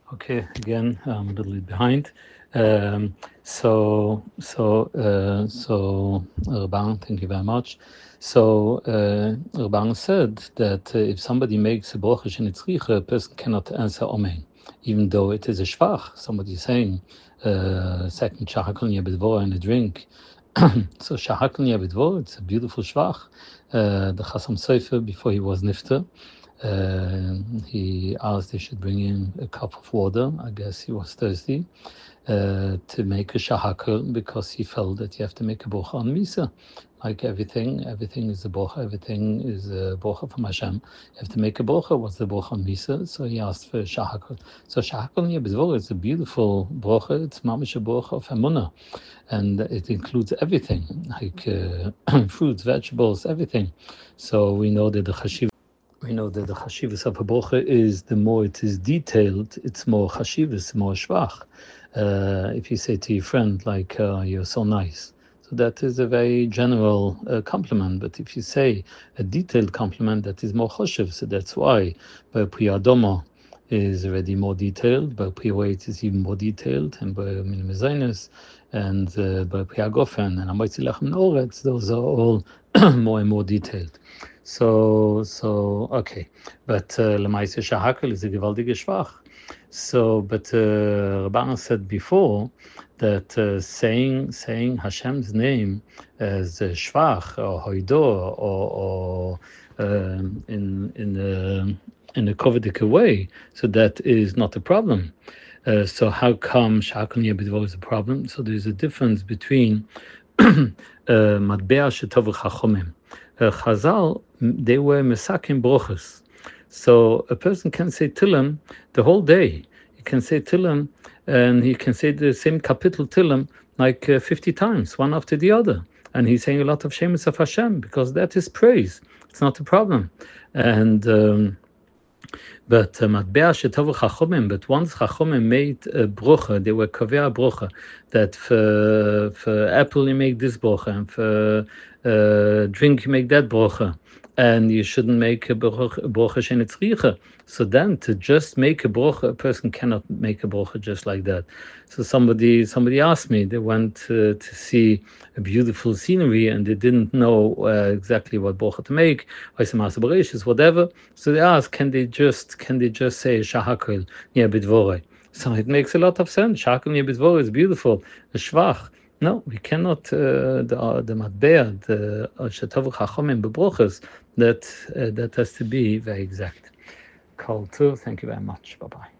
Okay, again, I'm a little bit behind. Rabban, thank you very much. So, Rabban said that if somebody makes a bracha shenitzricha, a person cannot answer Amen, even though it is a shvach. Somebody is saying, second shahakal yebedvor in a drink. So shahakal yebedvor, it's a beautiful shvach. The Chasam Sofer, before he was nifter, he asked they should bring him a cup of water. I guess he was thirsty, to make a shahakal, because he felt that you have to make a bracha on Misa. Like everything is a bracha, everything is a bracha from Hashem. You have to make a bracha. What's the bracha on Misa? So he asked for shahakal. So shahakal Yebizvor is a beautiful bracha. It's mamish a bracha of Emunah, and it includes everything, like fruits, vegetables, everything. So we know that the chashivas of a bracha is, the more it is detailed, it's more chashivas, more shvach. If you say to your friend, like, you're so nice, so that is a very general compliment. But if you say a detailed compliment, that is more choshev. So that's why by Priya Adoma is already more detailed, by Priya Wait is even more detailed, and by Minimizainus, and by Priya Gofen and Amoitzi Lechem Oretz, those are all more and more detailed. So okay, but Lemaise Shahakal is a gewaltige Schwach. So, but Rabban said before that saying Hashem's name as Shvach or Hoido, or in a Kovidik way, so that is not a problem. So how come Shahakal Yebidvo is a problem? So there's a difference between Matbea Shetov Chachomim. Chazal, they were mesakim brochas. So a person can say Tillim the whole day. He can say Tillim, and he can say the same kapitel Tillim like 50 times, one after the other. And he's saying a lot of Shemus of Hashem, because that is praise. It's not a problem. And but Matbea Shetavu Chachomim, but once Chachomim made a brocha, they were kaveh brocha, that for apple you make this brocha, and for drink you make that brocha, and you shouldn't make a brocha shenitzricha. So then, to just make a brocha, a person cannot make a brocha just like that. So somebody asked me, they went to see a beautiful scenery, and they didn't know exactly what brocha to make, whatever. So they asked, can they just say shahakol near bidvorei? So it makes a lot of sense. Shahakol near bidvorei is beautiful, a shvach. No, we cannot. The matbea, the shetavu chachomim bebrochas, that has to be very exact. Kol tov. Thank you very much. Bye bye.